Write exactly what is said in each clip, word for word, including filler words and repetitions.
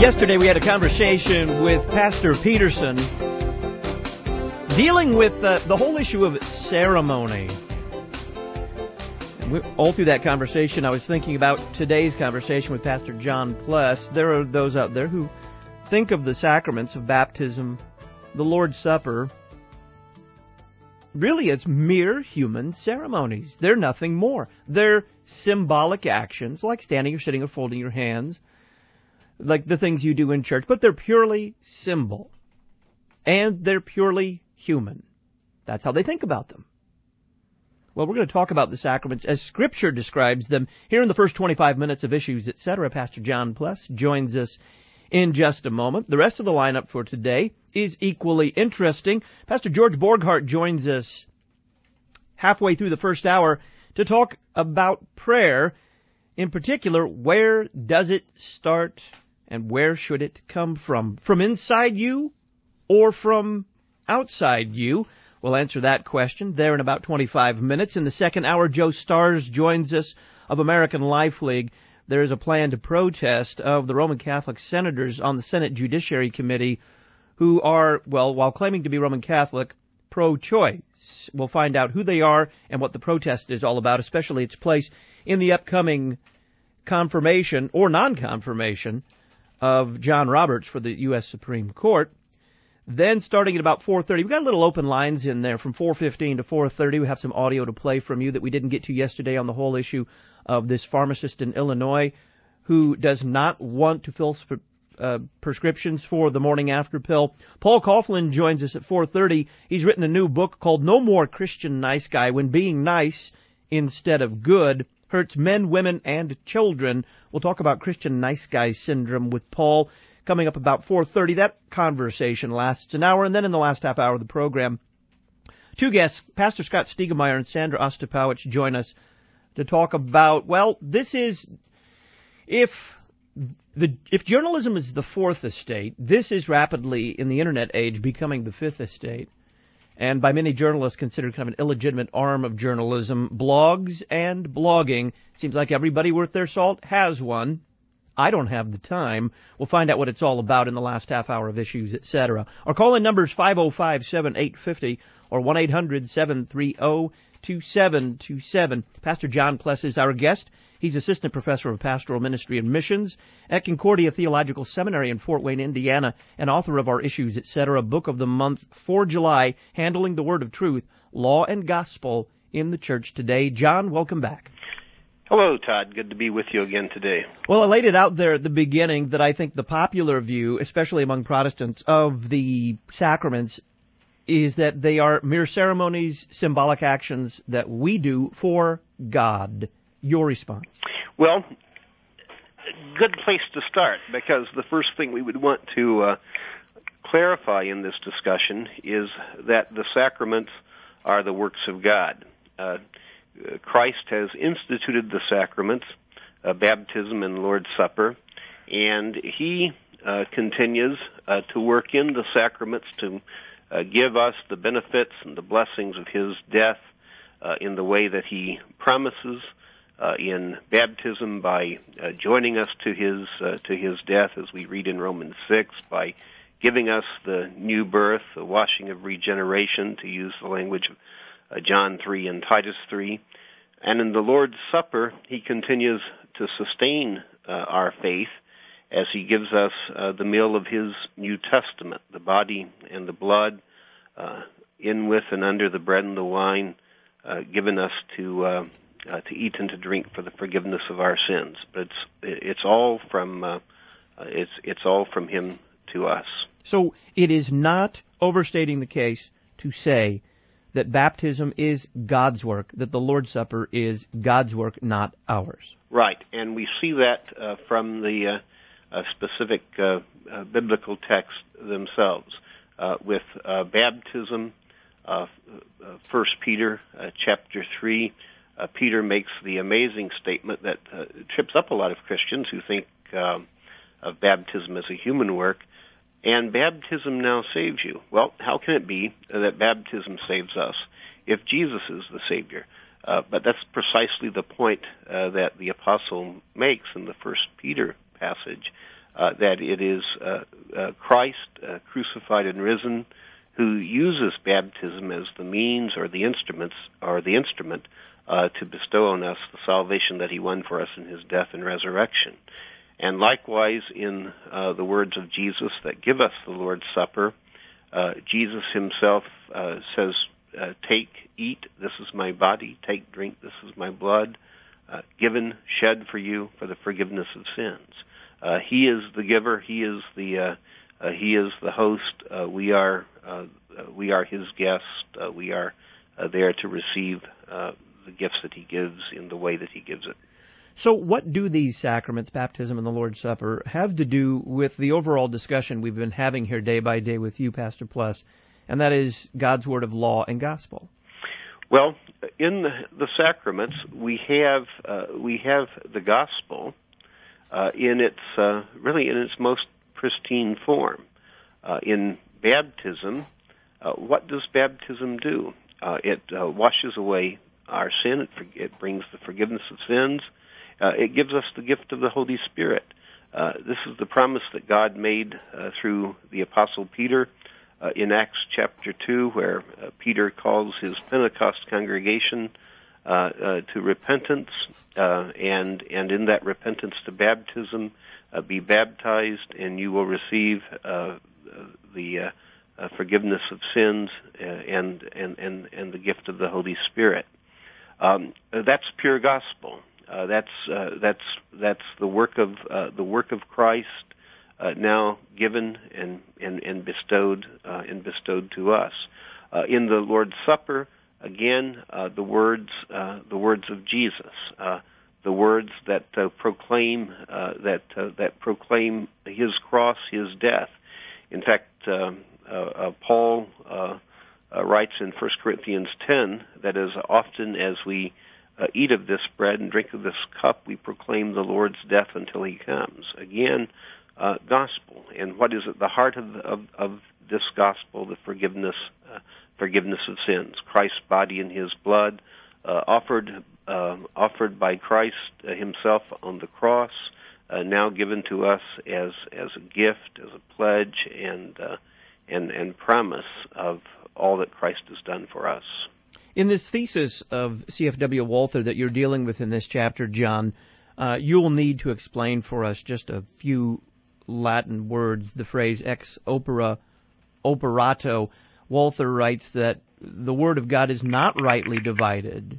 Yesterday we had a conversation with Pastor Peterson dealing with uh, the whole issue of ceremony. And we, all through that conversation, I was thinking about today's conversation with Pastor John Pless. There are those out there who think of the sacraments of baptism, the Lord's Supper, really as mere human ceremonies. They're nothing more. They're symbolic actions like standing or sitting or folding your hands, like the things you do in church, but they're purely symbol. And they're purely human. That's how they think about them. Well, we're going to talk about the sacraments as Scripture describes them here in the first twenty-five minutes of Issues, et cetera. Pastor John Pless joins us in just a moment. The rest of the lineup for today is equally interesting. Pastor George Borghardt joins us halfway through the first hour to talk about prayer. In particular, where does it start and where should it come from? From inside you or from outside you? We'll answer that question there in about twenty-five minutes. In the second hour, Joe Stars joins us of American Life League. There is a plan to protest of the Roman Catholic senators on the Senate Judiciary Committee who are, well, while claiming to be Roman Catholic, pro-choice. We'll find out who they are and what the protest is all about, especially its place in the upcoming confirmation or non-confirmation of John Roberts for the U S Supreme Court. Then starting at about four thirty, we've got little open lines in there from four fifteen to four thirty. We have some audio to play from you that we didn't get to yesterday on the whole issue of this pharmacist in Illinois who does not want to fill uh, prescriptions for the morning after pill. Paul Coughlin joins us at four thirty. He's written a new book called No More Christian Nice Guy, When Being Nice Instead of Good Hurts Men, Women, and Children. We'll talk about Christian nice guy syndrome with Paul coming up about four thirty. That conversation lasts an hour, and then in the last half hour of the program, two guests, Pastor Scott Stiegemeyer and Sandra Ostapowicz, join us to talk about, well, this is, if the if journalism is the fourth estate, this is rapidly, in the internet age, becoming the fifth estate. And by many journalists considered kind of an illegitimate arm of journalism, blogs and blogging. Seems like everybody worth their salt has one. I don't have the time. We'll find out what it's all about in the last half hour of Issues, et cetera. Our call-in number is five oh five, seven eight five oh or one eight hundred, seven three oh, two seven two seven. Pastor John Pless is our guest. He's assistant professor of pastoral ministry and missions at Concordia Theological Seminary in Fort Wayne, Indiana, and author of our Issues, et cetera. Book of the month for July, Handling the Word of Truth, Law and Gospel in the Church Today. John, welcome back. Hello, Todd. Good to be with you again today. Well, I laid it out there at the beginning that I think the popular view, especially among Protestants, of the sacraments is that they are mere ceremonies, symbolic actions that we do for God. Your response? Well, good place to start, because the first thing we would want to uh, clarify in this discussion is that the sacraments are the works of God. Uh, Christ has instituted the sacraments, uh, baptism and Lord's Supper, and he uh, continues uh, to work in the sacraments to uh, give us the benefits and the blessings of his death uh, in the way that he promises. Uh, in baptism, by uh, joining us to his uh, to his death, as we read in Romans six, by giving us the new birth, the washing of regeneration, to use the language of uh, John three and Titus three. And in the Lord's Supper, he continues to sustain uh, our faith as he gives us uh, the meal of his New Testament, the body and the blood, uh, in, with, and under the bread and the wine, uh, given us to uh, Uh, to eat and to drink for the forgiveness of our sins. But it's it's all from uh, it's it's all from him to us. So it is not overstating the case to say that baptism is God's work, that the Lord's Supper is God's work, not ours. Right, and we see that uh, from the uh, uh, specific uh, uh, biblical texts themselves. Uh, with uh, baptism, uh, uh, First Peter uh, chapter three. Uh, Peter makes the amazing statement that uh, trips up a lot of Christians who think um, of baptism as a human work. And baptism now saves you. Well, how can it be that baptism saves us if Jesus is the Savior? Uh, but that's precisely the point uh, that the apostle makes in the First Peter passage, uh, that it is uh, uh, Christ uh, crucified and risen, who uses baptism as the means or the instruments or the instrument uh, to bestow on us the salvation that he won for us in his death and resurrection. And likewise, in uh, the words of Jesus that give us the Lord's Supper, uh, Jesus himself uh, says, uh, take, eat, this is my body, take, drink, this is my blood, uh, given, shed for you for the forgiveness of sins. Uh, he is the giver, he is the uh, uh, he is the host, uh, we are uh, we are his guest, uh, we are uh, there to receive uh, the gifts that he gives in the way that he gives it. So what do these sacraments, baptism and the Lord's Supper, have to do with the overall discussion we've been having here day by day with you, Pastor Pless, and that is God's Word of law and gospel? Well, in the, the sacraments, we have uh, we have the gospel uh, in its uh, really in its most pristine form. Uh, in baptism, uh, what does baptism do? Uh, it uh, washes away our sin. It, it brings the forgiveness of sins. Uh, it gives us the gift of the Holy Spirit. Uh, this is the promise that God made uh, through the Apostle Peter uh, in Acts chapter two, where uh, Peter calls his Pentecost congregation uh, uh, to repentance, uh, and and in that repentance to baptism, uh, be baptized, and you will receive uh, the uh, uh, forgiveness of sins uh, and, and and and the gift of the Holy Spirit. Um, that's pure gospel. Uh, that's uh, that's that's the work of uh, the work of Christ uh, now given and and, and bestowed uh, and bestowed to us. Uh, in the Lord's Supper, again, uh, the words uh, the words of Jesus, uh, the words that uh, proclaim uh, that uh, that proclaim his cross, his death. In fact, uh, uh, uh, Paul uh, uh, writes in First Corinthians ten that as often as we Uh, eat of this bread and drink of this cup, we proclaim the Lord's death until he comes. Again, uh, gospel. And what is at the heart of, of, of this gospel? The forgiveness uh, forgiveness of sins. Christ's body and his blood uh, offered uh, offered by Christ uh, himself on the cross, uh, now given to us as as a gift, as a pledge, and uh, and and promise of all that Christ has done for us. In this thesis of C F W Walther that you're dealing with in this chapter, John, uh, you'll need to explain for us just a few Latin words, the phrase ex opere operato. Walther writes that the Word of God is not rightly divided.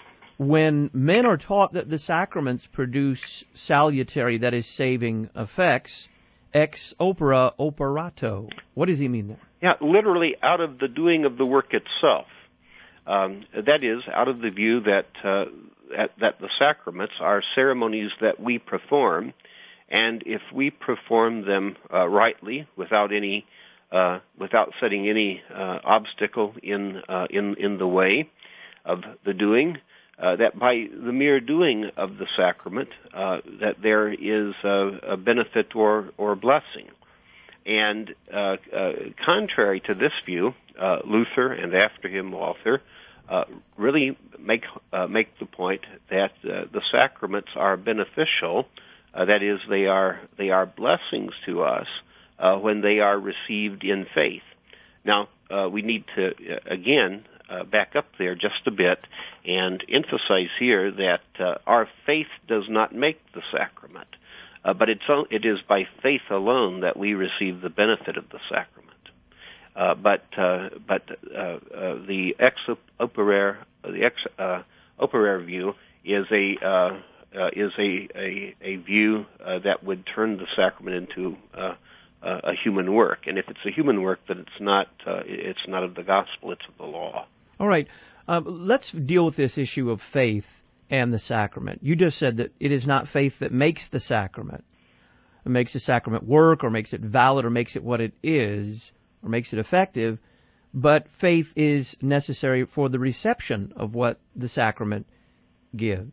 When men are taught that the sacraments produce salutary, that is, saving effects, ex opere operato. What does he mean there? Yeah, literally out of the doing of the work itself. Um, that is, out of the view that uh, that, that the sacraments are ceremonies that we perform, and if we perform them uh, rightly, without any, uh, without setting any uh, obstacle in uh, in in the way of the doing, uh, that by the mere doing of the sacrament, uh, that there is a, a benefit or or blessing. And uh, uh, contrary to this view, uh, Luther and after him Walther uh, really make uh, make the point that uh, the sacraments are beneficial. Uh, that is, they are they are blessings to us uh, when they are received in faith. Now, uh, we need to uh, again uh, back up there just a bit and emphasize here that uh, our faith does not make the sacrament. Uh, but it's, it is by faith alone that we receive the benefit of the sacrament. Uh, but uh, but uh, uh, the ex opere the ex uh, opere view is a uh, uh, is a a, a view uh, that would turn the sacrament into uh, a human work. And if it's a human work, then it's not uh, it's not of the gospel; it's of the law. All right, uh, let's deal with this issue of faith and the sacrament. You just said that it is not faith that makes the sacrament, it makes the sacrament work, or makes it valid, or makes it what it is, or makes it effective, but faith is necessary for the reception of what the sacrament gives.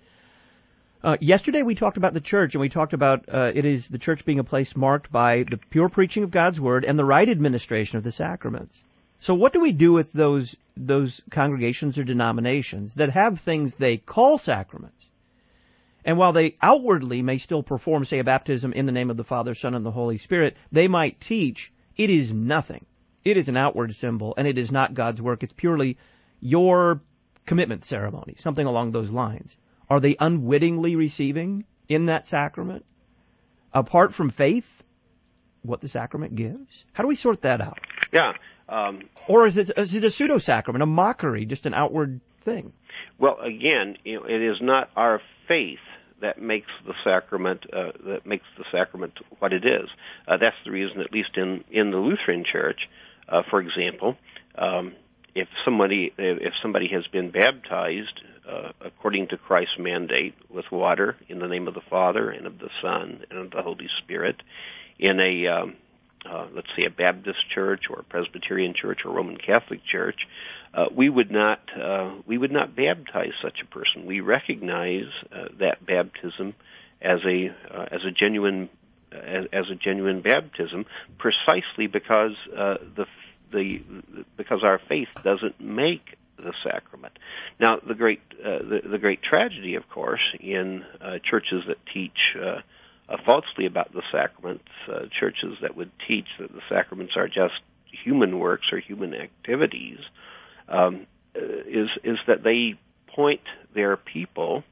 Uh, yesterday we talked about the church, and we talked about uh, it is the church being a place marked by the pure preaching of God's Word and the right administration of the sacraments. So what do we do with those those congregations or denominations that have things they call sacraments And while they outwardly may still perform, say, a baptism in the name of the Father, Son, and the Holy Spirit, they might teach it is nothing. It is an outward symbol, and it is not God's work. It's purely your commitment ceremony, something along those lines. Are they unwittingly receiving in that sacrament, apart from faith, what the sacrament gives? How do we sort that out? Yeah. Um, or is it, is it a pseudo-sacrament, a mockery, just an outward thing? Well, again, you know, it is not our faith that makes the sacrament uh, that makes the sacrament what it is. Uh, that's the reason, at least in, in the Lutheran Church, uh, for example, um, if somebody if somebody has been baptized uh, according to Christ's mandate with water in the name of the Father and of the Son and of the Holy Spirit, in a um, uh, let's say a Baptist church or a Presbyterian church or Roman Catholic church, uh, we would not uh, we would not baptize such a person. We recognize uh, that baptism as a uh, as a genuine as, as a genuine baptism, precisely because uh, the the because our faith doesn't make the sacrament. Now, the great uh, the, the great tragedy, of course, in uh, churches that teach uh, uh, falsely about the sacraments, uh, churches that would teach that the sacraments are just human works or human activities, um, is is that they point their people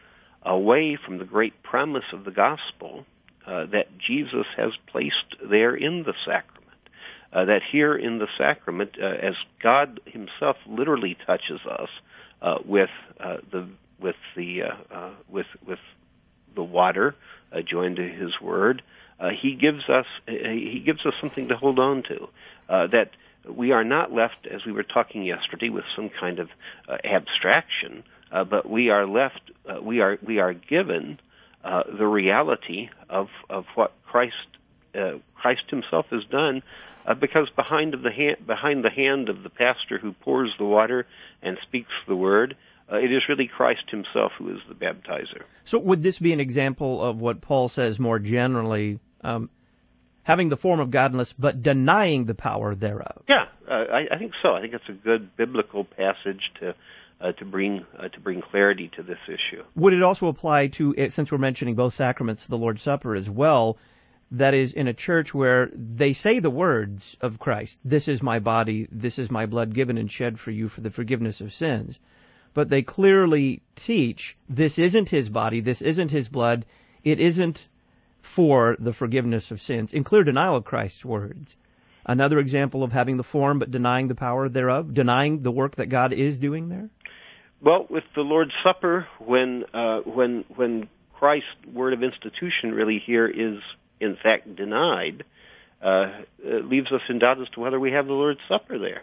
away from the great promise of the gospel uh, that Jesus has placed there in the sacrament. Uh, that here in the sacrament, uh, as God Himself literally touches us uh, with uh, the with the uh, uh, with with the water uh, joined to His Word, uh, He gives us He gives us something to hold on to. Uh, that we are not left, as we were talking yesterday, with some kind of uh, abstraction, uh, but we are left uh, we are we are given uh, the reality of of what Christ uh, Christ Himself has done. Uh, because behind of the hand, behind the hand of the pastor who pours the water and speaks the word, uh, it is really Christ Himself who is the baptizer. So would this be an example of what Paul says more generally, um, having the form of godliness but denying the power thereof? Yeah, uh, I, I think so. I think it's a good biblical passage to uh, to bring uh, to bring clarity to this issue. Would it also apply to, since we're mentioning both sacraments, the Lord's Supper as well? That is, in a church where they say the words of Christ, this is my body, this is my blood given and shed for you for the forgiveness of sins. But they clearly teach this isn't His body, this isn't His blood, it isn't for the forgiveness of sins, in clear denial of Christ's words. Another example of having the form but denying the power thereof, denying the work that God is doing there? Well, with the Lord's Supper, when uh, when when Christ's word of institution really here is in fact denied, uh, it leaves us in doubt as to whether we have the Lord's Supper there.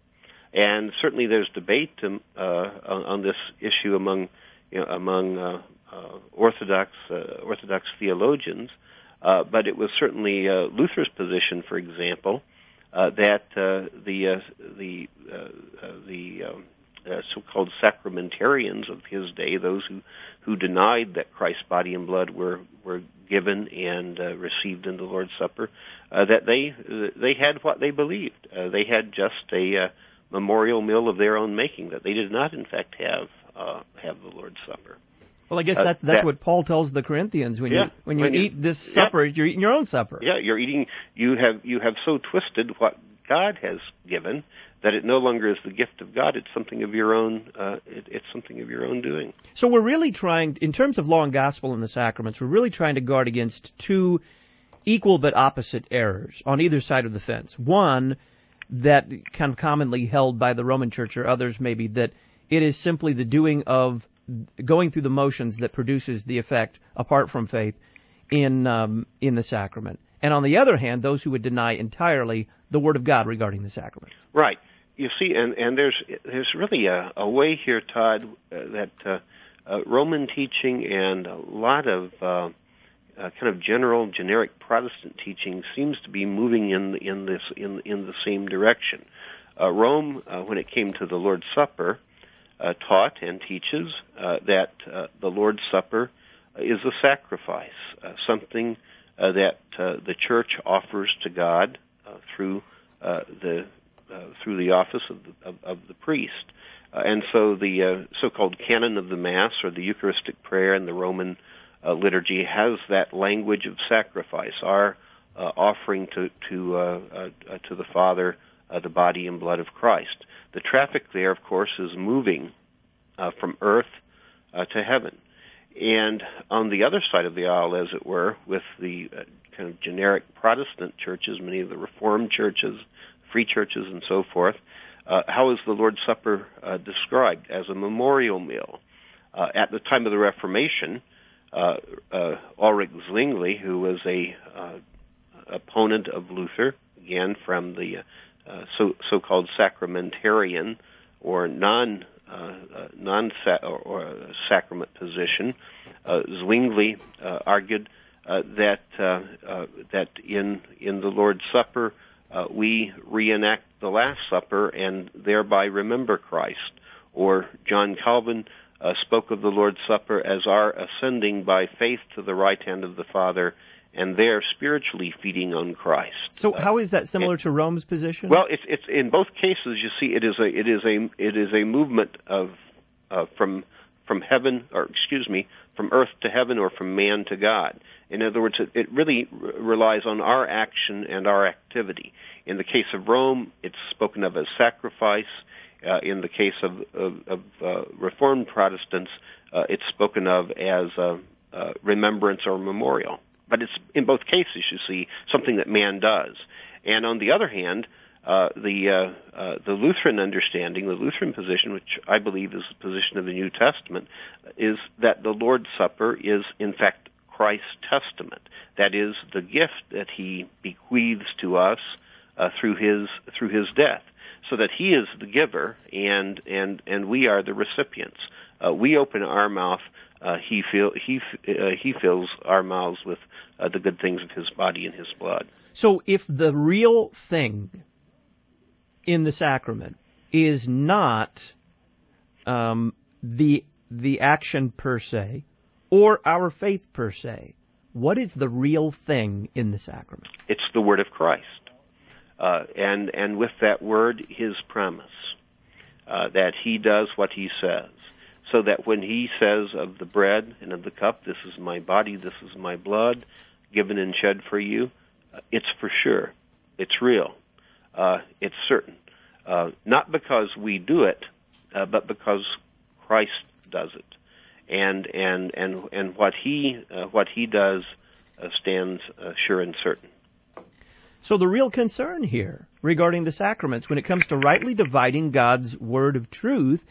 And certainly there's debate um, uh, on, on this issue among you know, among uh, uh, Orthodox uh, Orthodox theologians, uh, but it was certainly uh, Luther's position, for example, uh, that uh, the uh, the uh, uh, the um, uh, so-called sacramentarians of his day, those who, who denied that Christ's body and blood were were given and uh, received in the Lord's Supper, uh, that they uh, they had what they believed. Uh, they had just a uh, memorial meal of their own making, that they did not, in fact, have uh, have the Lord's Supper. Well, I guess Uh, that's that's that- what Paul tells the Corinthians when Yeah, you when you when you- eat this yeah. supper, you're eating your own supper. Yeah, you're eating. You have you have so twisted what God has given that it no longer is the gift of God. It's something of your own. Uh, it, it's something of your own doing. So we're really trying, in terms of law and gospel and the sacraments, we're really trying to guard against two equal but opposite errors on either side of the fence. One, that kind of commonly held by the Roman Church or others maybe, that it is simply the doing of going through the motions that produces the effect apart from faith in um, in the sacrament. And on the other hand, those who would deny entirely the Word of God regarding the sacrament. Right. You see, and, and there's there's really a, a way here, Todd, uh, that uh, uh, Roman teaching and a lot of uh, uh, kind of general, generic Protestant teaching seems to be moving in in this in in the same direction. Uh, Rome, uh, when it came to the Lord's Supper, uh, taught and teaches uh, that uh, the Lord's Supper is a sacrifice, uh, something uh, that uh, the Church offers to God uh, through uh, the Uh, through the office of the, of, of the priest, Uh, and so the uh, so-called canon of the Mass, or the Eucharistic prayer in the Roman uh, liturgy, has that language of sacrifice, our uh, offering to to uh, uh, to the Father uh, the body and blood of Christ. The traffic there, of course, is moving uh, from earth uh, to heaven. And on the other side of the aisle, as it were, with the uh, kind of generic Protestant churches, many of the Reformed churches, free churches, and so forth, uh, how is the Lord's Supper uh, described? As a memorial meal. Uh, at the time of the Reformation, uh, uh, Ulrich Zwingli, who was a uh, opponent of Luther, again from the uh, so, so-called sacramentarian or non Uh, uh, non-sa- or, or sacrament position, uh, Zwingli uh, argued uh, that uh, uh, that in in the Lord's Supper uh, we reenact the Last Supper and thereby remember Christ. Or John Calvin uh, spoke of the Lord's Supper as our ascending by faith to the right hand of the Father, and there spiritually feeding on Christ. So, uh, how is that similar and, to Rome's position? Well, it's it's in both cases. You see, it is a it is a it is a movement of uh, from from heaven, or excuse me, from earth to heaven, or from man to God. In other words, it, it really r- relies on our action and our activity. In the case of Rome, it's spoken of as sacrifice. Uh, in the case of of, of uh, Reformed Protestants, uh, it's spoken of as uh, uh, remembrance or memorial. But it's, in both cases, you see, something that man does. And on the other hand, uh, the uh, uh, the Lutheran understanding, the Lutheran position, which I believe is the position of the New Testament, is that the Lord's Supper is, in fact, Christ's testament. That is, the gift that he bequeaths to us uh, through his through his death, so that he is the giver and and, and we are the recipients. Uh, we open our mouth. Uh, he feel he uh, he fills our mouths with uh, the good things of his body and his blood. So, if the real thing in the sacrament is not um, the the action per se, or our faith per se, what is the real thing in the sacrament? It's the word of Christ, uh, and and with that word, his promise uh, that he does what he says. So that when he says of the bread and of the cup, this is my body, this is my blood, given and shed for you, uh, it's for sure. It's real. Uh, it's certain. Uh, not because we do it, uh, but because Christ does it. And and and and what he uh, what he does uh, stands uh, sure and certain. So the real concern here regarding the sacraments, when it comes to rightly dividing God's word of truth,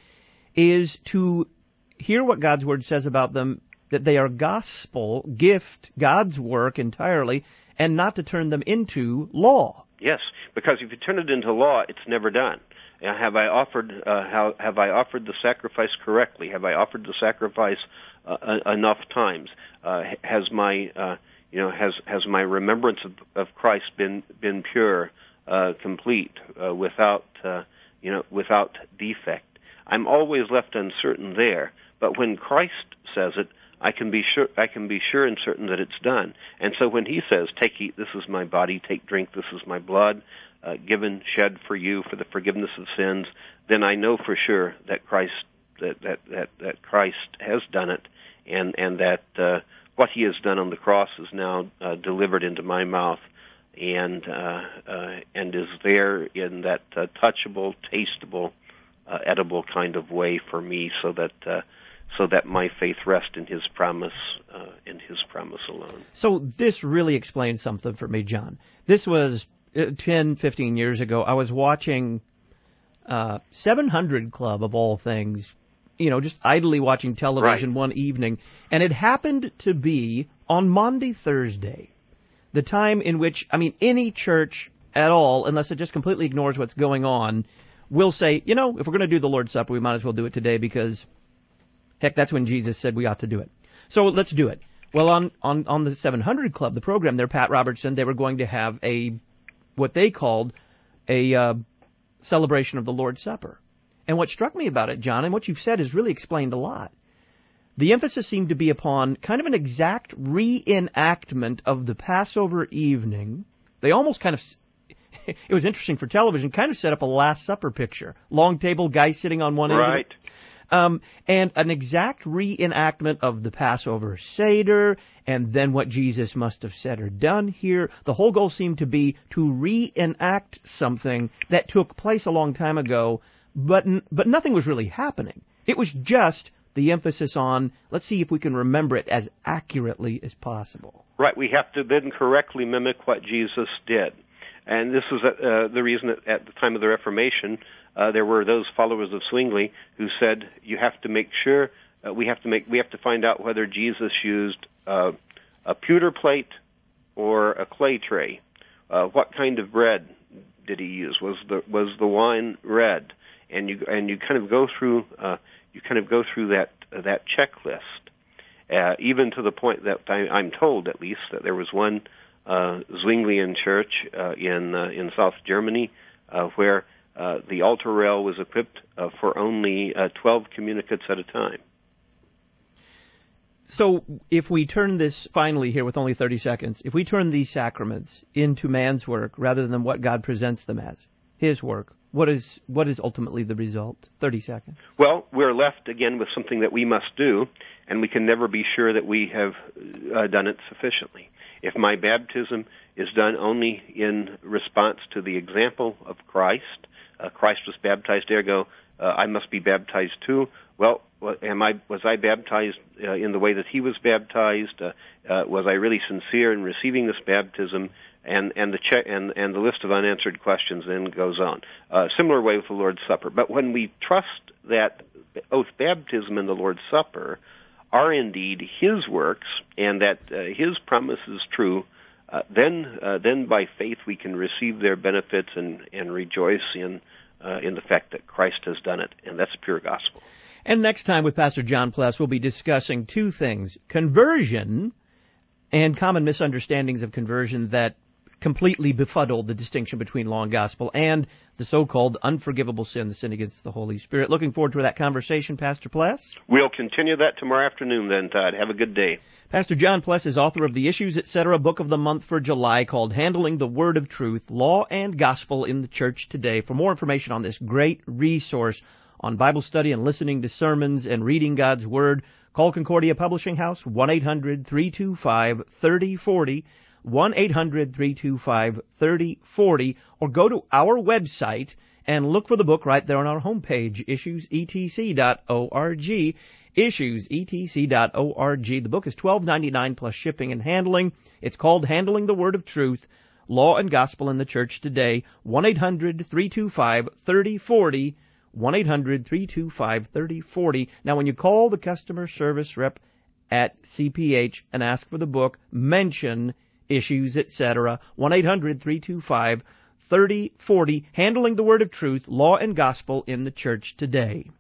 is to hear what God's word says about them, that they are gospel, gift, God's work entirely, and not to turn them into law. Yes, because if you turn it into law, it's never done. Uh, have I offered? Uh, how, have I offered the sacrifice correctly? Have I offered the sacrifice uh, uh, enough times? Uh, has my, uh, you know, has has my remembrance of, of Christ been been pure, uh, complete, uh, without, uh, you know, without defect? I'm always left uncertain there, but when Christ says it, I can be sure I can be sure and certain that it's done. And so when he says, "Take, eat, this is my body; take, drink, this is my blood, uh, given, shed for you for the forgiveness of sins," then I know for sure that Christ that that that, that Christ has done it, and and that uh, what he has done on the cross is now uh, delivered into my mouth, and uh, uh, and is there in that uh, touchable, tasteable, Uh, edible kind of way for me, so that uh, so that my faith rests in his promise, uh, in his promise alone. So this really explains something for me, John. This was uh, ten, fifteen years ago. I was watching uh, seven hundred Club, of all things, you know, just idly watching television Right. one evening, and it happened to be on Maundy Thursday, the time in which, I mean, any church at all, unless it just completely ignores what's going on, will say, you know, if we're going to do the Lord's Supper, we might as well do it today because, heck, that's when Jesus said we ought to do it. So let's do it. Well, on, on, on the seven hundred Club, the program there, Pat Robertson, they were going to have a, what they called a uh, celebration of the Lord's Supper. And what struck me about it, John, and what you've said has really explained a lot. The emphasis seemed to be upon kind of an exact reenactment of the Passover evening. They almost kind of, it was interesting for television, kind of set up a Last Supper picture. Long table, guy sitting on one end. Right. Of it. Um, and an exact reenactment of the Passover Seder, and then what Jesus must have said or done here. The whole goal seemed to be to reenact something that took place a long time ago, but but nothing was really happening. It was just the emphasis on, let's see if we can remember it as accurately as possible. Right. We have to then correctly mimic what Jesus did. And this is uh, the reason that at the time of the Reformation, uh, there were those followers of Zwingli who said, you have to make sure, uh, we have to make, we have to find out whether Jesus used uh, a pewter plate or a clay tray. Uh, what kind of bread did he use? Was the was the wine red? And you and you kind of go through uh, you kind of go through that uh, that checklist, uh, even to the point that I, I'm told, at least, that there was one uh, Zwinglian church uh, in uh, in South Germany uh, where uh, the altar rail was equipped uh, for only uh, twelve communicates at a time. So if we turn this, finally here with only thirty seconds, if we turn these sacraments into man's work rather than what God presents them as, his work, what is what is ultimately the result? thirty seconds. Well, we're left again with something that we must do, and we can never be sure that we have uh, done it sufficiently. If my baptism is done only in response to the example of Christ, uh, Christ was baptized, ergo uh, I must be baptized too. Well, am I was I baptized uh, in the way that he was baptized? Uh, uh, was I really sincere in receiving this baptism? And and the check and and the list of unanswered questions then goes on. Uh, similar way with the Lord's Supper. But when we trust that oath baptism and the Lord's Supper are indeed His works, and that uh, His promise is true, uh, then uh, then by faith we can receive their benefits and and rejoice in uh, in the fact that Christ has done it, and that's pure gospel. And next time with Pastor John Pless, we'll be discussing two things: conversion and common misunderstandings of conversion that completely befuddled the distinction between law and gospel, and the so-called unforgivable sin, the sin against the Holy Spirit. Looking forward to that conversation, Pastor Pless. We'll continue that tomorrow afternoon then, Todd. Have a good day. Pastor John Pless is author of the Issues, et cetera book of the month for July called Handling the Word of Truth, Law and Gospel in the Church Today. For more information on this great resource on Bible study and listening to sermons and reading God's Word, call Concordia Publishing House, one eight hundred three two five three oh four oh, one eight hundred three two five three oh four oh, or go to our website and look for the book right there on our homepage, issues e t c dot org, issues e t c dot org. The book is twelve ninety-nine plus shipping and handling. It's called Handling the Word of Truth, Law and Gospel in the Church Today, one eight hundred three two five three oh four oh, one eight hundred three two five three oh four oh. Now, when you call the customer service rep at C P H and ask for the book, mention Issues, et cetera, one eight hundred three two five three oh four oh, Handling the Word of Truth, Law and Gospel in the Church Today.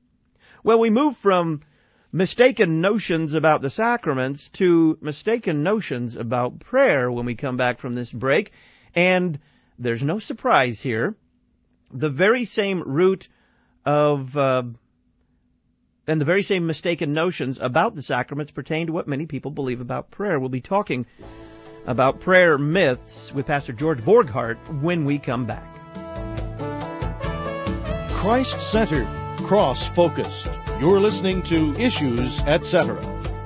Well, we move from mistaken notions about the sacraments to mistaken notions about prayer when we come back from this break, and there's no surprise here. The very same root of uh, and the very same mistaken notions about the sacraments pertain to what many people believe about prayer. We'll be talking about prayer myths with Pastor George Borghardt when we come back. Christ-centered, cross-focused. You're listening to Issues, et cetera.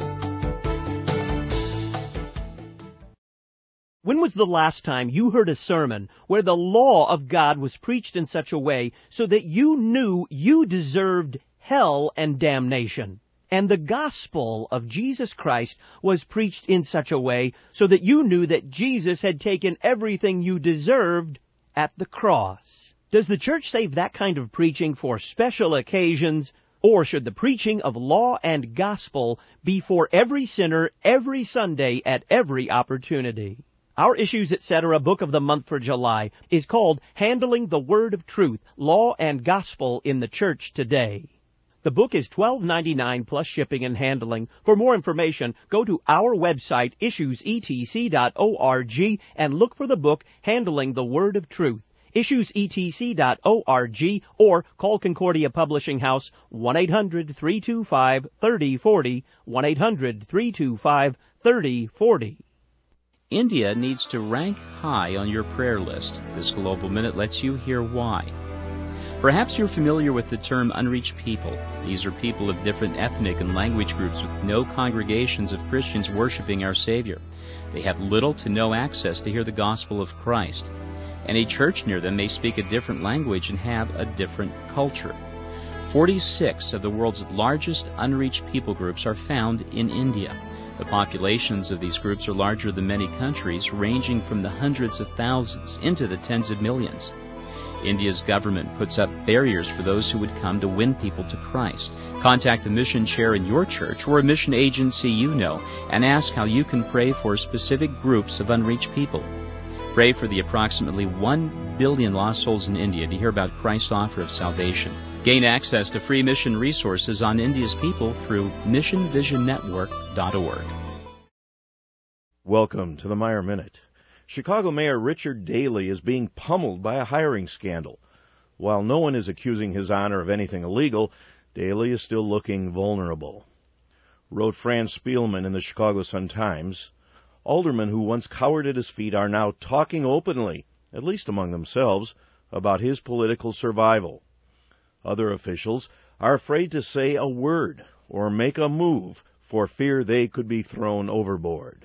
When was the last time you heard a sermon where the law of God was preached in such a way so that you knew you deserved hell and damnation, and the gospel of Jesus Christ was preached in such a way so that you knew that Jesus had taken everything you deserved at the cross? Does the church save that kind of preaching for special occasions, or should the preaching of law and gospel be for every sinner every Sunday at every opportunity? Our Issues, et cetera book of the month for July is called Handling the Word of Truth, Law and Gospel in the Church Today. The book is twelve ninety-nine plus shipping and handling. For more information, go to our website, issues e t c dot org, and look for the book Handling the Word of Truth, issues e t c dot org, or call Concordia Publishing House, one eight hundred three two five three oh four oh, one eight hundred three two five three oh four oh. India needs to rank high on your prayer list. This Global Minute lets you hear why. Perhaps you're familiar with the term unreached people. These are people of different ethnic and language groups with no congregations of Christians worshiping our Savior. They have little to no access to hear the gospel of Christ. Any church near them may speak a different language and have a different culture. forty-six of the world's largest unreached people groups are found in India. The populations of these groups are larger than many countries, ranging from the hundreds of thousands into the tens of millions. India's government puts up barriers for those who would come to win people to Christ. Contact the mission chair in your church or a mission agency you know and ask how you can pray for specific groups of unreached people. Pray for the approximately one billion lost souls in India to hear about Christ's offer of salvation. Gain access to free mission resources on India's people through mission vision network dot org. Welcome to the Meyer Minute. Chicago Mayor Richard Daley is being pummeled by a hiring scandal. While no one is accusing his honor of anything illegal, Daley is still looking vulnerable. Wrote Fran Spielman in the Chicago Sun-Times, aldermen who once cowered at his feet are now talking openly, at least among themselves, about his political survival. Other officials are afraid to say a word or make a move for fear they could be thrown overboard.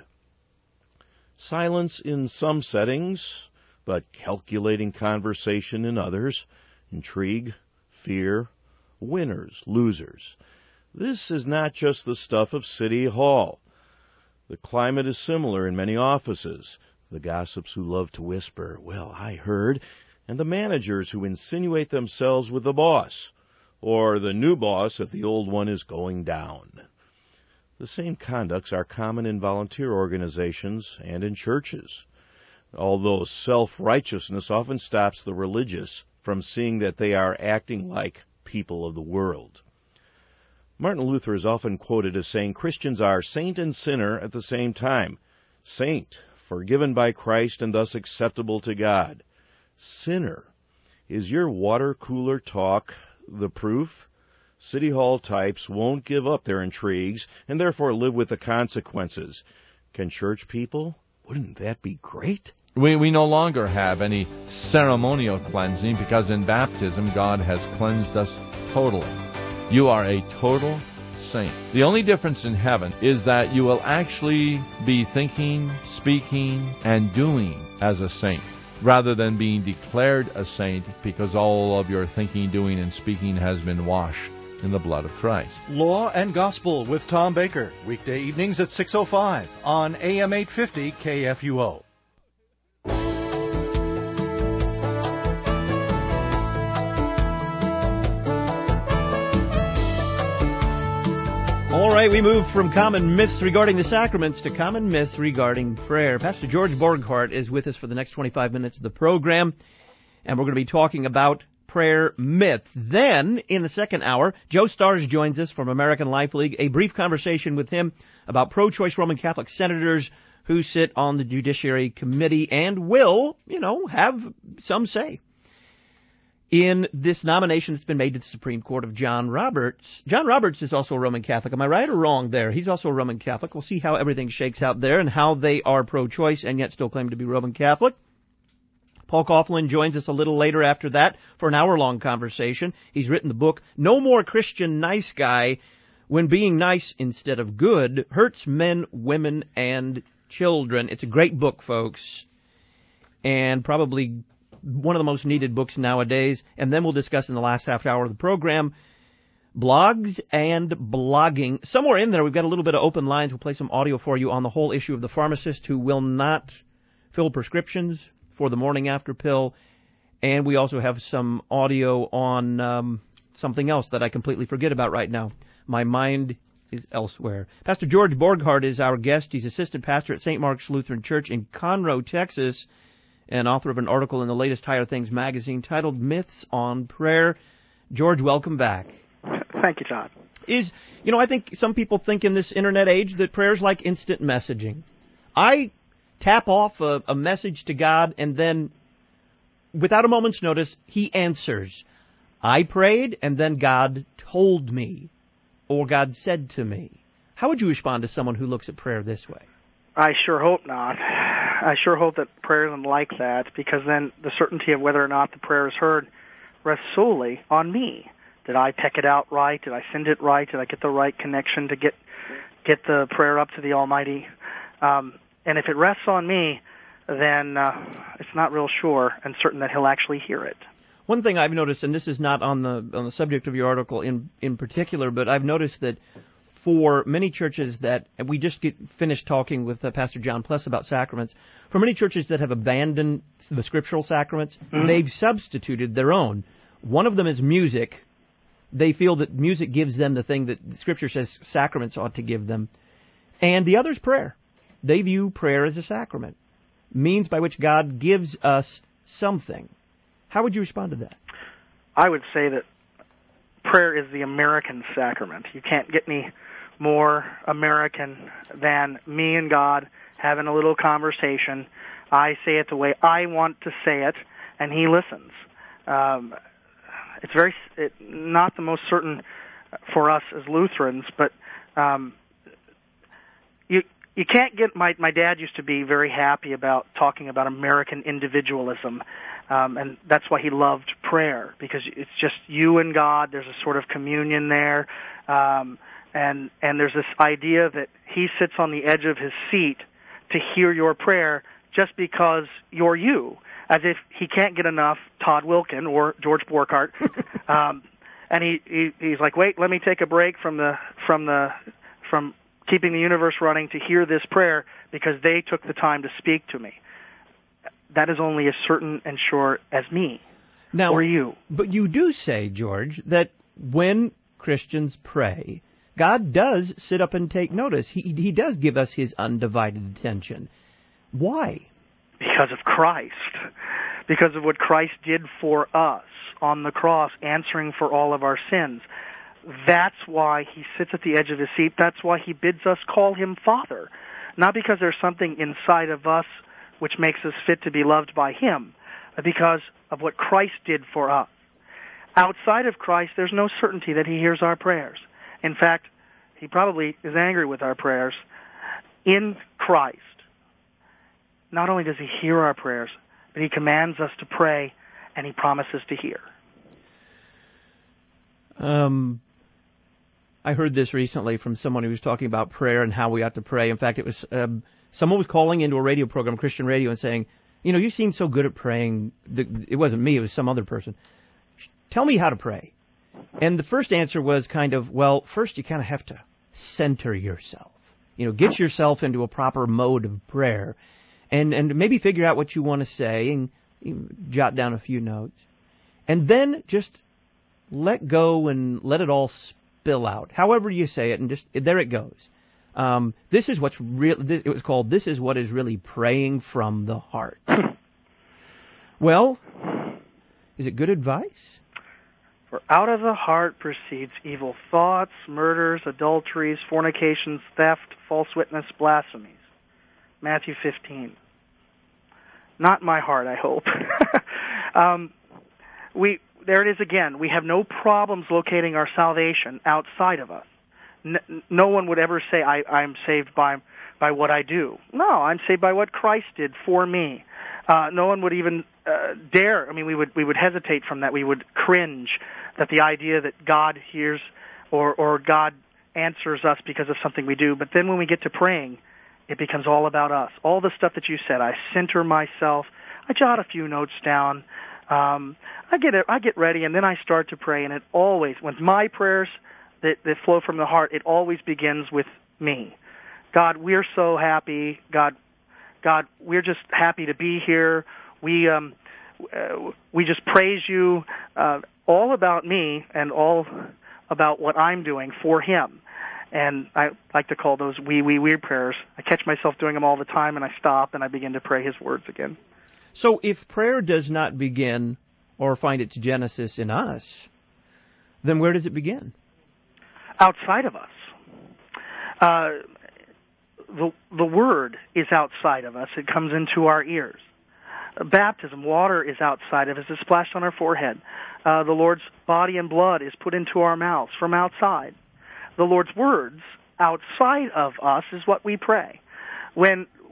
Silence in some settings, but calculating conversation in others, intrigue, fear, winners, losers. This is not just the stuff of City Hall. The climate is similar in many offices. The gossips who love to whisper, "Well, I heard," and the managers who insinuate themselves with the boss, or the new boss if the old one is going down. The same conducts are common in volunteer organizations and in churches, although self-righteousness often stops the religious from seeing that they are acting like people of the world. Martin Luther is often quoted as saying Christians are saint and sinner at the same time. Saint, forgiven by Christ and thus acceptable to God. Sinner, is your water cooler talk the proof? City Hall types won't give up their intrigues and therefore live with the consequences. Can church people? Wouldn't that be great? We, we no longer have any ceremonial cleansing because in baptism God has cleansed us totally. You are a total saint. The only difference in heaven is that you will actually be thinking, speaking, and doing as a saint, rather than being declared a saint because all of your thinking, doing, and speaking has been washed in the blood of Christ. Law and Gospel with Tom Baker, weekday evenings at six oh five on A M eight fifty K F U O. All right, we move from common myths regarding the sacraments to common myths regarding prayer. Pastor George Borghardt is with us for the next twenty-five minutes of the program, and we're going to be talking about prayer myths. Then, in the second hour, Joe Stars joins us from American Life League. A brief conversation with him about pro-choice Roman Catholic senators who sit on the Judiciary Committee and will, you know, have some say in this nomination that's been made to the Supreme Court of John Roberts. John Roberts is also a Roman Catholic. Am I right or wrong there? He's also a Roman Catholic. We'll see how everything shakes out there and how they are pro-choice and yet still claim to be Roman Catholic. Paul Coughlin joins us a little later after that for an hour-long conversation. He's written the book, No More Christian Nice Guy, When Being Nice Instead of Good Hurts Men, Women, and Children. It's a great book, folks, and probably one of the most needed books nowadays. And then we'll discuss in the last half hour of the program blogs and blogging. Somewhere in there, we've got a little bit of open lines. We'll play some audio for you on the whole issue of the pharmacist who will not fill prescriptions for the morning after pill. And we also have some audio on um, something else that I completely forget about right now. My mind is elsewhere. Pastor George Borghardt is our guest. He's assistant pastor at Saint Mark's Lutheran Church in Conroe, Texas, and author of an article in the latest Higher Things magazine titled Myths on Prayer. George, welcome back. Thank you, Todd. Is, you know, I think some people think in this internet age that prayer is like instant messaging. I tap off a, a message to God, and then, without a moment's notice, He answers. I prayed, and then God told me, or God said to me. How would you respond to someone who looks at prayer this way? I sure hope not. I sure hope that prayer isn't like that, because then the certainty of whether or not the prayer is heard rests solely on me. Did I peck it out right? Did I send it right? Did I get the right connection to get get the prayer up to the Almighty? Um, and if it rests on me, then uh, it's not real sure and certain that He'll actually hear it. One thing I've noticed, and this is not on the on the subject of your article in in particular, but I've noticed that for many churches that, and we just get finished talking with uh, Pastor John Pless about sacraments, for many churches that have abandoned the scriptural sacraments, mm-hmm. they've substituted their own. One of them is music. They feel that music gives them the thing that Scripture says sacraments ought to give them. And the other is prayer. They view prayer as a sacrament, means by which God gives us something. How would you respond to that? I would say that prayer is the American sacrament. You can't get any more American than me and God having a little conversation. I say it the way I want to say it, and He listens. Um, it's very it, not the most certain for us as Lutherans, but um, you you can't get. My my dad used to be very happy about talking about American individualism. Um, and that's why he loved prayer, because it's just you and God. There's a sort of communion there, um, and and there's this idea that He sits on the edge of His seat to hear your prayer just because you're you, as if He can't get enough Todd Wilkin or George Borchardt, um, and he, he he's like, wait, let me take a break from the from the from keeping the universe running to hear this prayer because they took the time to speak to me. That is only as certain and sure as me now, or you. But you do say, George, that when Christians pray, God does sit up and take notice. He he does give us His undivided attention. Why? Because of Christ. Because of what Christ did for us on the cross, answering for all of our sins. That's why He sits at the edge of His seat. That's why He bids us call Him Father. Not because there's something inside of us which makes us fit to be loved by Him, because of what Christ did for us. Outside of Christ, there's no certainty that He hears our prayers. In fact, He probably is angry with our prayers. In Christ, not only does He hear our prayers, but He commands us to pray, and He promises to hear. Um, I heard this recently from someone who was talking about prayer and how we ought to pray. In fact, it was... Um, Someone was calling into a radio program, Christian radio, and saying, you know, you seem so good at praying. It wasn't me, it was some other person. Tell me how to pray. And the first answer was kind of, well, first you kind of have to center yourself. You know, get yourself into a proper mode of prayer and, and maybe figure out what you want to say and you know, jot down a few notes. And then just let go and let it all spill out. However you say it, and just there it goes. Um, this is what's real. It was called "This is what is really praying from the heart." Well, is it good advice? For out of the heart proceeds evil thoughts, murders, adulteries, fornications, theft, false witness, blasphemies. Matthew fifteen. Not my heart, I hope. um, we there it is again. We have no problems locating our salvation outside of us. No one would ever say, I, I'm saved by by what I do. No, I'm saved by what Christ did for me. Uh, no one would even uh, dare, I mean, we would we would hesitate from that. We would cringe that the idea that God hears or, or God answers us because of something we do. But then when we get to praying, it becomes all about us. All the stuff that you said, I center myself, I jot a few notes down, um, I get it, I get ready, and then I start to pray, and it always, when my prayers That, that flow from the heart, it always begins with me. God, we're so happy. God, God, we're just happy to be here. We um, uh, we just praise you. Uh, all about me and all about what I'm doing for Him. And I like to call those wee, wee, weird prayers. I catch myself doing them all the time, and I stop and I begin to pray His words again. So if prayer does not begin or find its genesis in us, then where does it begin? Outside of us. Uh, the the Word is outside of us. It comes into our ears. Uh, baptism, water is outside of us. It's splashed on our forehead. Uh, the Lord's body and blood is put into our mouths from outside. The Lord's words outside of us is what we pray. When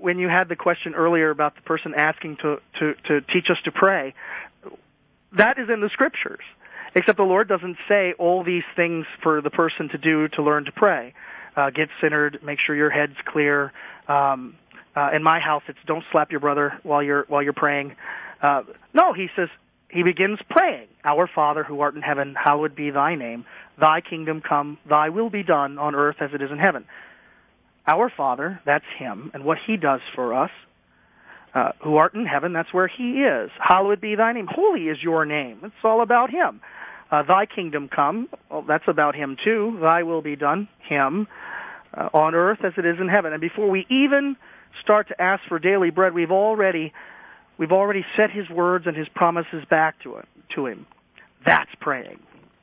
when you had the question earlier about the person asking to, to, to teach us to pray, that is in the Scriptures. Except the Lord doesn't say all these things for the person to do to learn to pray. Uh, get centered, make sure your head's clear. Um, uh, in my house, it's don't slap your brother while you're while you're praying. Uh, no, he says he begins praying. Our Father who art in heaven, hallowed be thy name. Thy kingdom come, thy will be done on earth as it is in heaven. Our Father, that's him, and what he does for us. Uh, who art in heaven, that's where he is. Hallowed be thy name. Holy is your name. It's all about him. Uh, thy kingdom come, well, that's about him too. Thy will be done, him, uh, on earth as it is in heaven. And before we even start to ask for daily bread, we've already we've already set his words and his promises back to him. To him. That's praying.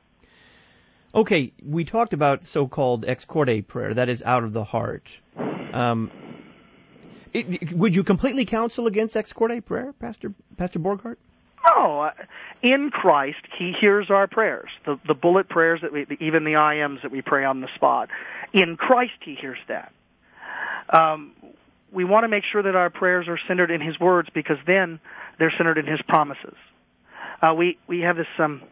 Okay, we talked about so-called ex corde prayer, that is out of the heart. Um, it, would you completely counsel against ex corde prayer, Pastor Pastor Borghardt? No, in Christ, he hears our prayers, the, the bullet prayers, that we, even the I Ms that we pray on the spot. In Christ, he hears that. Um, we want to make sure that our prayers are centered in his words, because then they're centered in his promises. Uh, we, we have this um,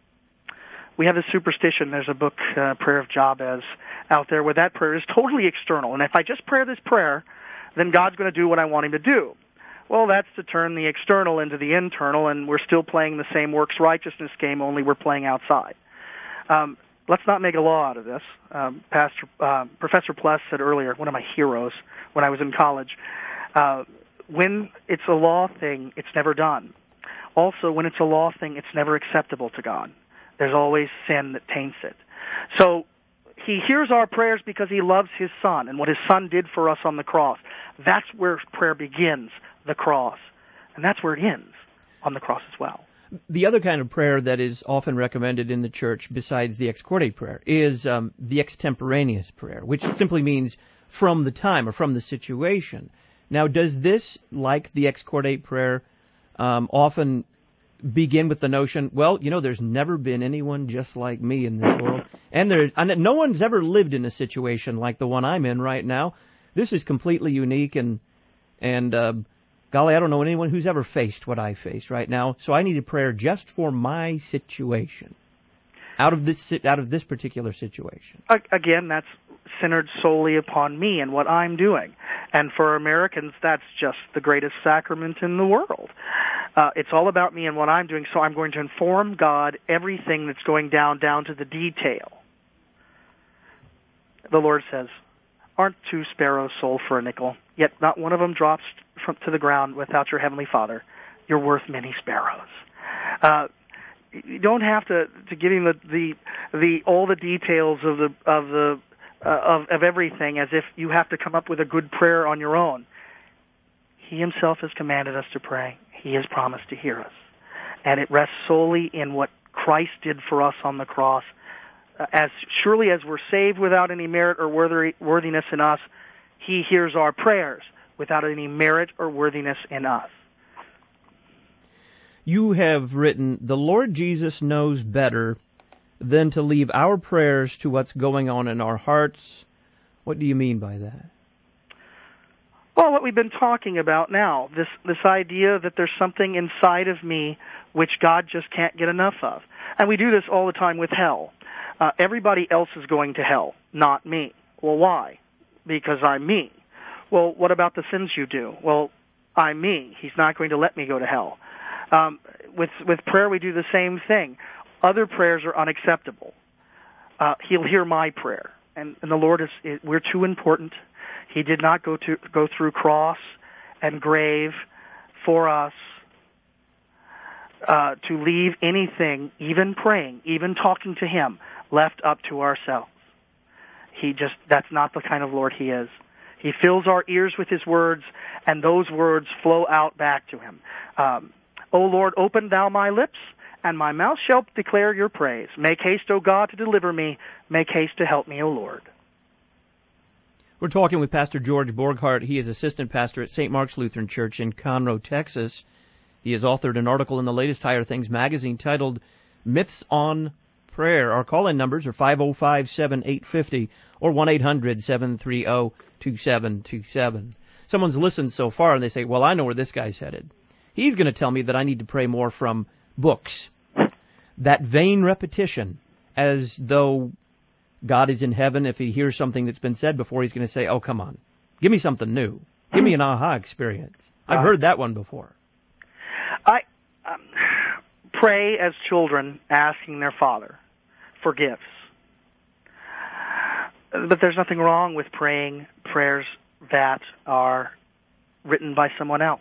we have this superstition. There's a book, uh, Prayer of Jabez, out there where that prayer is totally external. And if I just pray this prayer, then God's going to do what I want him to do. Well, that's to turn the external into the internal, and we're still playing the same works righteousness game, only we're playing outside. Um, let's not make a law out of this. Um, Pastor uh, Professor Pless said earlier, one of my heroes when I was in college, uh, when it's a law thing, it's never done. Also, when it's a law thing, it's never acceptable to God. There's always sin that taints it. So he hears our prayers because he loves his Son and what his Son did for us on the cross. That's where prayer begins. The cross. And that's where it ends, on the cross as well. The other kind of prayer that is often recommended in the church, besides the ex corde prayer, is um, the extemporaneous prayer, which simply means from the time or from the situation. Now, does this, like the ex corde prayer, um, often begin with the notion, well, you know, there's never been anyone just like me in this world, and there, and no one's ever lived in a situation like the one I'm in right now. This is completely unique, and and uh, golly, I don't know anyone who's ever faced what I face right now, so I need a prayer just for my situation, out of this out of this particular situation. Again, that's centered solely upon me and what I'm doing. And for Americans, that's just the greatest sacrament in the world. Uh, it's all about me and what I'm doing, so I'm going to inform God everything that's going down, down to the detail. The Lord says, aren't two sparrows sold for a nickel? Yet not one of them drops from, to the ground without your heavenly Father. You're worth many sparrows. Uh, you don't have to, to give him the, the the all the details of the of the uh, of of everything, as if you have to come up with a good prayer on your own. He himself has commanded us to pray. He has promised to hear us, and it rests solely in what Christ did for us on the cross. Uh, as surely as we're saved without any merit or worthy, worthiness in us, he hears our prayers without any merit or worthiness in us. You have written, the Lord Jesus knows better than to leave our prayers to what's going on in our hearts. What do you mean by that? Well, what we've been talking about now, this this idea that there's something inside of me which God just can't get enough of. And we do this all the time with hell. Uh, everybody else is going to hell, not me. Well, why? Because I'm me. Well, what about the sins you do? Well, I'm me. He's not going to let me go to hell. Um, with with prayer, we do the same thing. Other prayers are unacceptable. Uh, he'll hear my prayer, and, and the Lord is, is. We're too important. He did not go to go through cross and grave for us uh, to leave anything, even praying, even talking to Him, left up to ourselves. He just that's not the kind of Lord He is. He fills our ears with His words, and those words flow out back to Him. Um, O Lord, open Thou my lips, and my mouth shall declare Your praise. Make haste, O God, to deliver me. Make haste to help me, O Lord. We're talking with Pastor George Borghardt. He is assistant pastor at Saint Mark's Lutheran Church in Conroe, Texas. He has authored an article in the latest Higher Things magazine titled Myths on Prayer. Our call-in numbers are five oh five, seven eight five oh or one eight hundred, seven three oh, two seven two seven. someone's listened so far and they say, well, I know where this guy's headed. He's going to tell me that I need to pray more from books. That vain repetition, as though God is in heaven. If he hears something that's been said before, he's going to say, oh, come on, give me something new. Give me an aha experience. I've heard that one before. I um, pray as children asking their father for gifts. But there's nothing wrong with praying prayers that are written by someone else.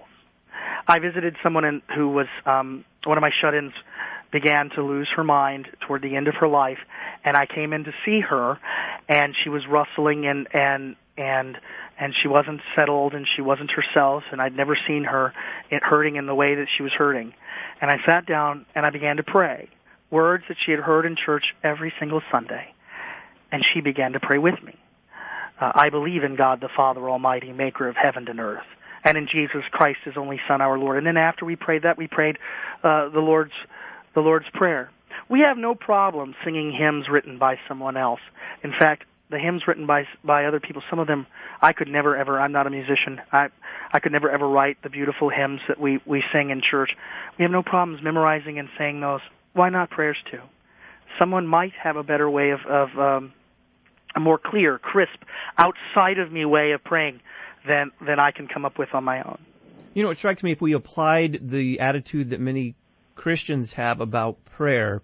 I visited someone in, who was, um, one of my shut-ins began to lose her mind toward the end of her life, and I came in to see her, and she was rustling and, and, and, and she wasn't settled and she wasn't herself, and I'd never seen her hurting in the way that she was hurting. And I sat down and I began to pray, words that she had heard in church every single Sunday, and she began to pray with me. Uh, I believe in God the Father Almighty, maker of heaven and earth, and in Jesus Christ, his only Son, our Lord. And then after we prayed that, we prayed uh, the Lord's the Lord's Prayer. We have no problem singing hymns written by someone else. In fact, the hymns written by by other people, some of them I could never ever, I'm not a musician, I I could never ever write the beautiful hymns that we, we sing in church. We have no problems memorizing and saying those. Why not prayers too? Someone might have a better way of, of um, a more clear, crisp, outside of me way of praying than than I can come up with on my own. You know, it strikes me if we applied the attitude that many Christians have about prayer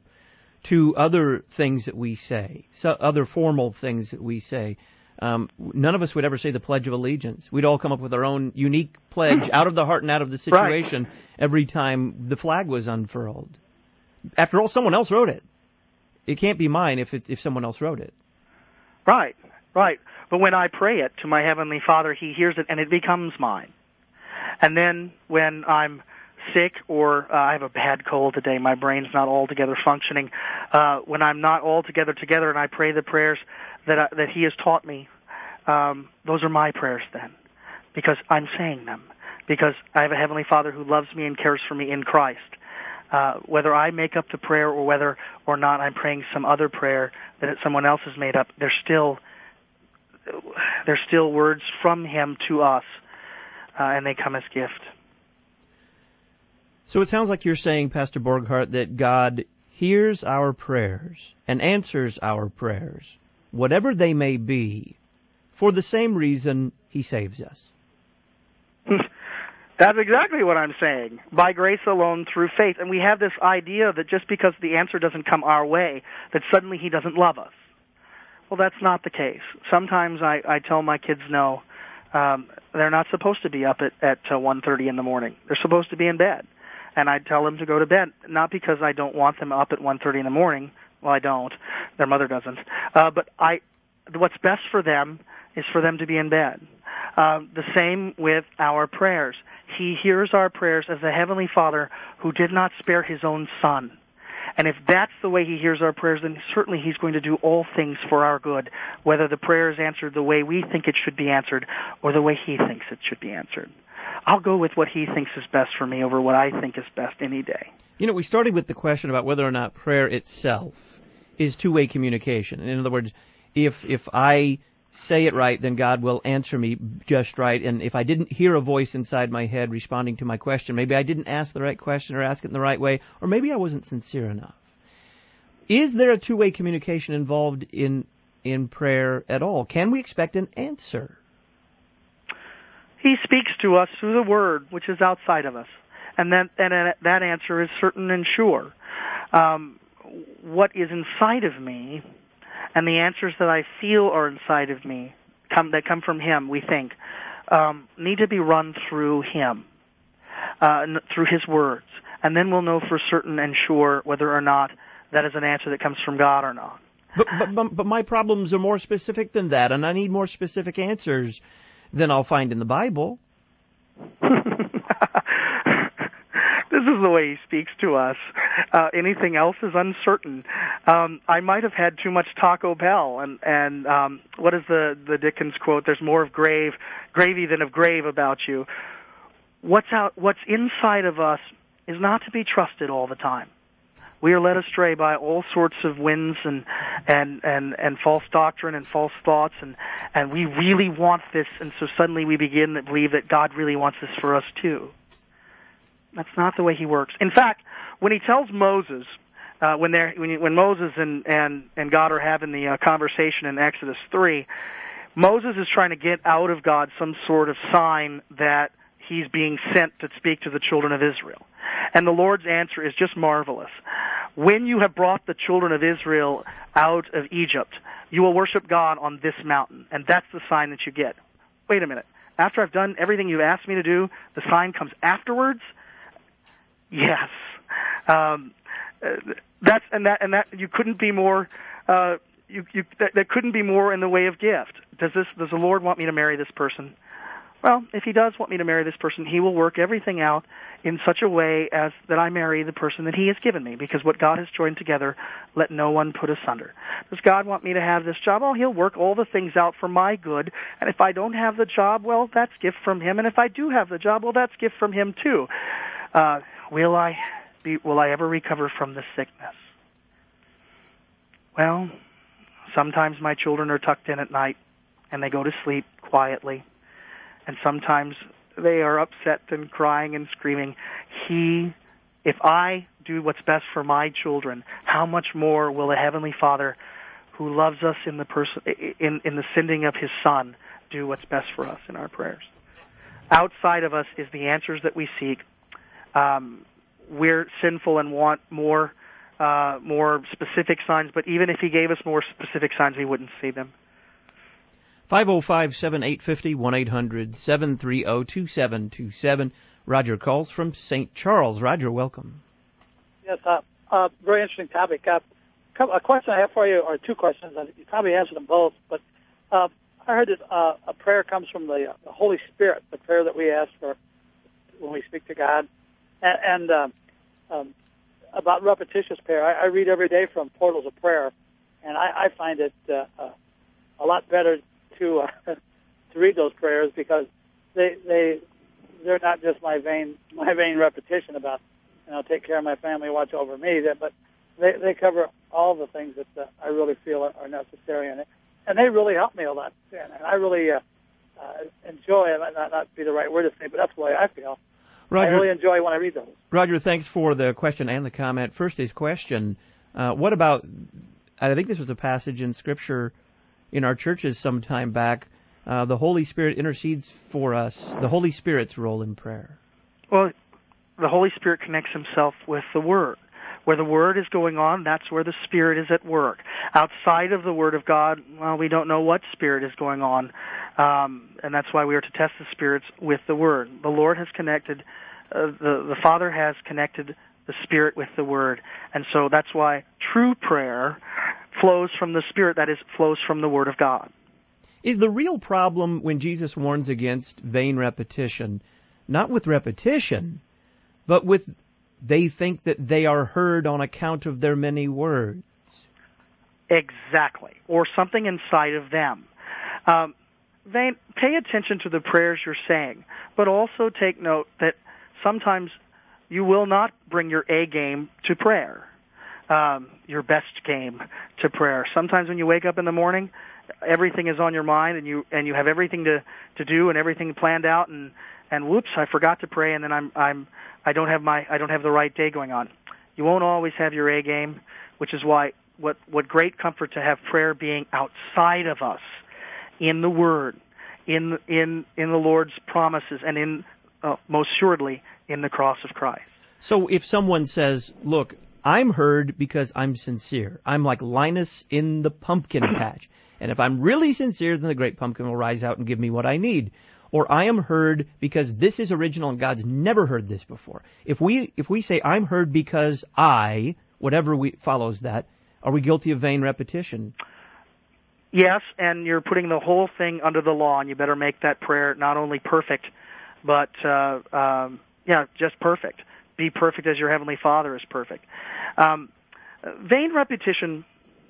to other things that we say, so other formal things that we say, um, none of us would ever say the Pledge of Allegiance. We'd all come up with our own unique pledge out of the heart and out of the situation right. every time the flag was unfurled. After all, someone else wrote it. It can't be mine if it, if someone else wrote it. Right, right. But when I pray it to my Heavenly Father, he hears it and it becomes mine. And then when I'm sick or uh, I have a bad cold today, my brain's not altogether functioning, uh, when I'm not altogether together and I pray the prayers that I, that he has taught me, um, those are my prayers then, because I'm saying them, because I have a Heavenly Father who loves me and cares for me in Christ. Uh, whether I make up the prayer or whether or not I'm praying some other prayer that someone else has made up, they're still they're still words from him to us, uh, and they come as gift. So it sounds like you're saying, Pastor Borghardt, that God hears our prayers and answers our prayers, whatever they may be, for the same reason he saves us. That's exactly what I'm saying. By grace alone, through faith. And we have this idea that just because the answer doesn't come our way, that suddenly he doesn't love us. Well, that's not the case. Sometimes I, I tell my kids no, um, they're not supposed to be up at, at uh, one thirty in the morning. They're supposed to be in bed. And I tell them to go to bed, not because I don't want them up at one thirty in the morning. Well, I don't. Their mother doesn't. Uh, but I, what's best for them is for them to be in bed. Uh, the same with our prayers. He hears our prayers as the Heavenly Father who did not spare his own Son. And if that's the way he hears our prayers, then certainly he's going to do all things for our good, whether the prayer is answered the way we think it should be answered or the way he thinks it should be answered. I'll go with what he thinks is best for me over what I think is best any day. You know, we started with the question about whether or not prayer itself is two-way communication. In other words, if if I say it right, then God will answer me just right. And if I didn't hear a voice inside my head responding to my question, maybe I didn't ask the right question or ask it in the right way, or maybe I wasn't sincere enough. Is there a two-way communication involved in in prayer at all? Can we expect an answer? He speaks to us through the Word, which is outside of us, and that and that answer is certain and sure. Um, what is inside of me, and the answers that I feel are inside of me, come that come from Him, we think, um, need to be run through Him, uh, through His words, and then we'll know for certain and sure whether or not that is an answer that comes from God or not. But but but, but my problems are more specific than that, and I need more specific answers than I'll find in the Bible. This is the way he speaks to us. Uh, anything else is uncertain. Um, I might have had too much Taco Bell, and and um, what is the the Dickens quote? There's more of grave gravy than of grave about you. What's out? What's inside of us is not to be trusted all the time. We are led astray by all sorts of winds and and and and false doctrine and false thoughts, and and we really want this, and so suddenly we begin to believe that God really wants this for us too. That's not the way He works. In fact, when He tells Moses, uh, when they're when, when Moses and and and God are having the uh, conversation in Exodus three, Moses is trying to get out of God some sort of sign that he's being sent to speak to the children of Israel. And the Lord's answer is just marvelous. When you have brought the children of Israel out of Egypt, you will worship God on this mountain, and that's the sign that you get. Wait a minute. After I've done everything you've asked me to do, the sign comes afterwards? Yes. Um, that's and that and that you couldn't be more. Uh, you, you that, that couldn't be more in the way of gift. Does this? Does the Lord want me to marry this person? Well, if He does want me to marry this person, He will work everything out in such a way as that I marry the person that He has given me, because what God has joined together, let no one put asunder. Does God want me to have this job? Oh, He'll work all the things out for my good. And if I don't have the job, well, that's gift from Him. And if I do have the job, well, that's gift from Him too. Uh, will I be? Will I ever recover from this sickness? Well, sometimes my children are tucked in at night, and they go to sleep quietly. And sometimes they are upset and crying and screaming. He, if I do what's best for my children, how much more will the Heavenly Father, who loves us in the person, in, in the sending of His Son, do what's best for us in our prayers? Outside of us is the answers that we seek. Um, we're sinful and want more, uh, more specific signs. But even if He gave us more specific signs, we wouldn't see them. five oh five, seven eight five oh, one eight hundred, seven three oh, two seven two seven. Roger calls from Saint Charles. Roger, welcome. Yes, uh, uh, very interesting topic. Uh, a question I have for you, or two questions, and you probably answered them both, but uh, I heard that uh, a prayer comes from the, uh, the Holy Spirit, the prayer that we ask for when we speak to God. And, and uh, um, about repetitious prayer, I, I read every day from Portals of Prayer, and I, I find it uh, uh, a lot better to uh, to read those prayers, because they they they're not just my vain my vain repetition about, you know, take care of my family, watch over me, but they they cover all the things that uh, I really feel are, are necessary, and and they really help me a lot, and I really uh, uh, enjoy it. Might not, not be the right word to say, but that's the way I feel. Roger, I really enjoy when I read those. Roger, thanks for the question and the comment. First, his question: uh, what about? I think this was a passage in Scripture in our churches some time back. Uh, the Holy Spirit intercedes for us. The Holy Spirit's role in prayer. Well, the Holy Spirit connects Himself with the Word. Where the Word is going on, that's where the Spirit is at work. Outside of the Word of God, well, we don't know what Spirit is going on, um, and that's why we are to test the spirits with the Word. The Lord has connected, uh, the, the Father has connected the Spirit with the Word, and so that's why true prayer flows from the Spirit, that is, flows from the Word of God. Is the real problem when Jesus warns against vain repetition, not with repetition, but with they think that they are heard on account of their many words? Exactly. Or something inside of them. Um, they pay attention to the prayers you're saying, but also take note that sometimes you will not bring your A game to prayer, um, your best game to prayer. Sometimes when you wake up in the morning, everything is on your mind, and you and you have everything to, to do and everything planned out, and and whoops, I forgot to pray, and then I'm I'm I don't have my I don't have the right day going on. You won't always have your A game, which is why what what great comfort to have prayer being outside of us, in the Word, in in in the Lord's promises, and in uh, most assuredly in the cross of Christ. So if someone says, "Look, I'm heard because I'm sincere. I'm like Linus in the pumpkin patch, and if I'm really sincere, then the great pumpkin will rise out and give me what I need." Or I am heard because this is original and God's never heard this before. If we if we say I'm heard because I, whatever we follows that, are we guilty of vain repetition? Yes, and you're putting the whole thing under the law, and you better make that prayer not only perfect, but uh, um, yeah, just perfect. Be perfect as your Heavenly Father is perfect. Um, vain repetition.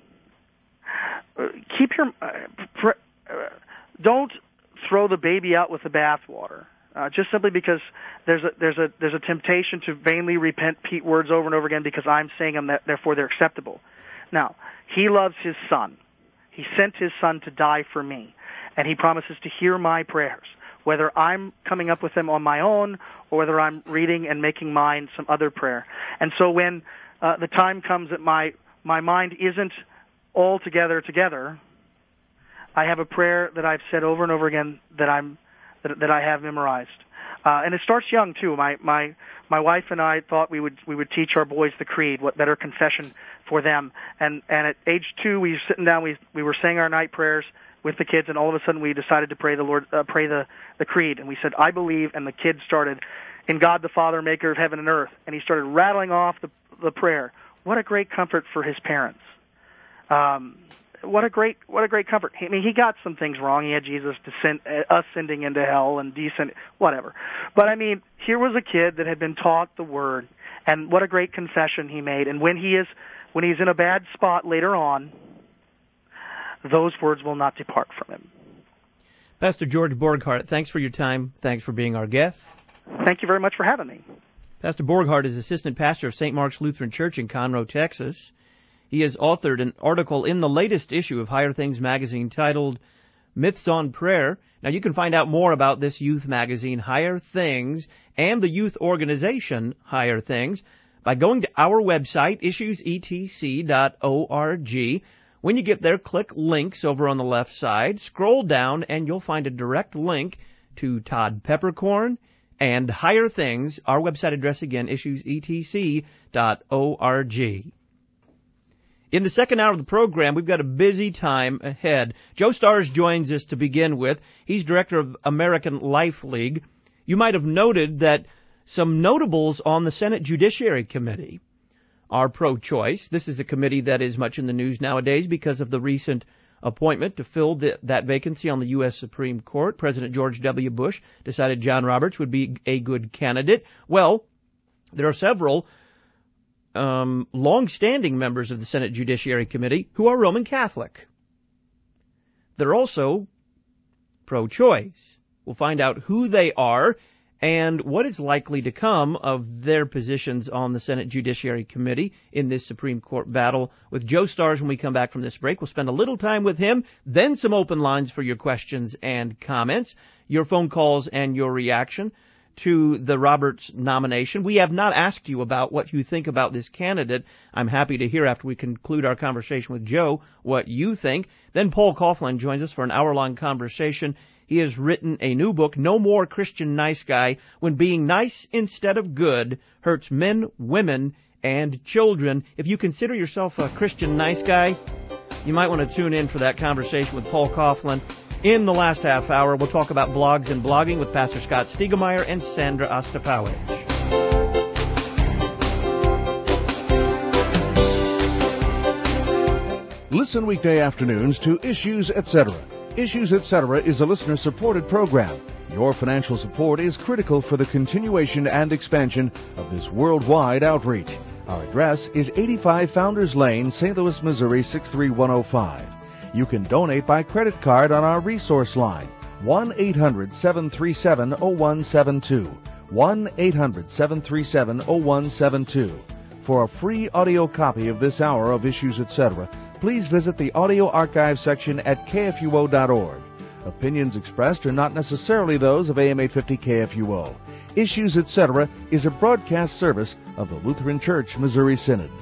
Uh, keep your uh, pr- uh, don't throw the baby out with the bathwater. Uh, just simply because there's a there's a there's a temptation to vainly repeat words over and over again because I'm saying them, that therefore they're acceptable. Now, He loves His Son. He sent His Son to die for me, and He promises to hear my prayers, whether I'm coming up with them on my own or whether I'm reading and making mine some other prayer. And so when uh, the time comes that my my mind isn't all together together, I have a prayer that I've said over and over again that I'm that, that I have memorized. Uh, and it starts young too. My my my wife and I thought we would we would teach our boys the Creed. What better confession for them? And and at age two, we were sitting down. We we were saying our night prayers with the kids, and all of a sudden we decided to pray the Lord uh, pray the the Creed. And we said, "I believe," and the kids started, "In God the Father, Maker of heaven and earth." And he started rattling off the the prayer. What a great comfort for his parents. Um, What a great, what a great comfort. I mean, he got some things wrong. He had Jesus descend, uh, ascending into hell and descend, whatever. But I mean, here was a kid that had been taught the Word, and what a great confession he made. And when he is, when he's in a bad spot later on, those words will not depart from him. Pastor George Borghardt, thanks for your time. Thanks for being our guest. Thank you very much for having me. Pastor Borghardt is assistant pastor of Saint Mark's Lutheran Church in Conroe, Texas. He has authored an article in the latest issue of Higher Things magazine titled Myths on Prayer. Now, you can find out more about this youth magazine, Higher Things, and the youth organization, Higher Things, by going to our website, issues e t c dot org. When you get there, click links over on the left side, scroll down, and you'll find a direct link to Todd Peppercorn and Higher Things. Our website address again, issues e t c dot org. In the second hour of the program, we've got a busy time ahead. Joe Stars joins us to begin with. He's director of American Life League. You might have noted that some notables on the Senate Judiciary Committee are pro-choice. This is a committee that is much in the news nowadays because of the recent appointment to fill the, that vacancy on the U S Supreme Court. President George W. Bush decided John Roberts would be a good candidate. Well, there are several Um, long-standing members of the Senate Judiciary Committee who are Roman Catholic. They're also pro-choice. We'll find out who they are and what is likely to come of their positions on the Senate Judiciary Committee in this Supreme Court battle with Joe Stars when we come back from this break. We'll spend a little time with him, then some open lines for your questions and comments, your phone calls and your reaction to the Roberts nomination. We have not asked you about what you think about this candidate. I'm happy to hear after we conclude our conversation with Joe what you think. Then Paul Coughlin joins us for an hour-long conversation. He has written a new book, No More Christian Nice Guy, When Being Nice Instead of Good Hurts Men, Women, and Children. If you consider yourself a Christian nice guy, you might want to tune in for that conversation with Paul Coughlin. In the last half hour, we'll talk about blogs and blogging with Pastor Scott Stiegemeyer and Sandra Ostapowicz. Listen weekday afternoons to Issues Etc. Issues Etc. is a listener-supported program. Your financial support is critical for the continuation and expansion of this worldwide outreach. Our address is eighty-five Founders Lane, Saint Louis, Missouri, six three one oh five. You can donate by credit card on our resource line, one eight hundred seven three seven oh one seven two, one eight hundred seven three seven oh one seven two. For a free audio copy of this hour of Issues Etc., please visit the audio archive section at k f u o dot org. Opinions expressed are not necessarily those of A M eight fifty K F U O. Issues Etc. is a broadcast service of the Lutheran Church Missouri Synod.